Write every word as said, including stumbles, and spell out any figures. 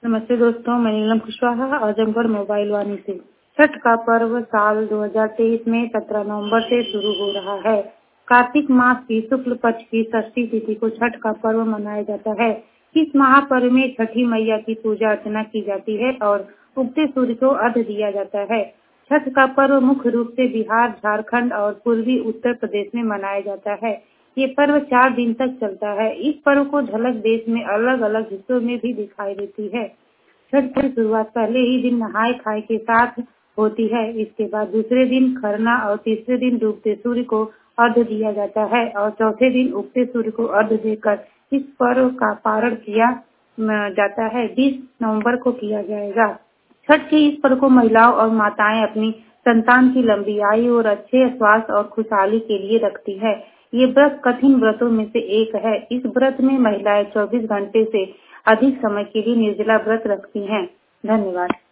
नमस्ते दोस्तों, मैं नीलम कुशवाहा आजमगढ़ मोबाइल वाणी से। छठ का पर्व साल दो हज़ार तेईस में सत्रह नवंबर से शुरू हो रहा है। कार्तिक मास की शुक्ल पक्ष की षष्ठी तिथि को छठ का पर्व मनाया जाता है। इस महापर्व में छठी मैया की पूजा अर्चना की जाती है और उगते सूर्य को अर्घ्य दिया जाता है। छठ का पर्व मुख्य रूप से बिहार, झारखंड और पूर्वी उत्तर प्रदेश में मनाया जाता है। ये पर्व चार दिन तक चलता है। इस पर्व को झलक देश में अलग अलग हिस्सों में भी दिखाई देती है। छठ की शुरुआत पहले ही दिन नहाय खाए के साथ होती है। इसके बाद दूसरे दिन खरना और तीसरे दिन डूबते सूर्य को अर्घ्य दिया जाता है और चौथे दिन उगते सूर्य को अर्घ्य देकर इस पर्व का पारण किया जाता है। बीस नवंबर को किया जाएगा। छठ के इस पर्व को महिलाओं और माताएं अपनी संतान की लंबी आयु और अच्छे स्वास्थ्य और खुशहाली के लिए रखती है। ये व्रत कठिन व्रतों में से एक है। इस व्रत में महिलाएं चौबीस घंटे से अधिक समय के लिए निर्जला व्रत रखती हैं। धन्यवाद।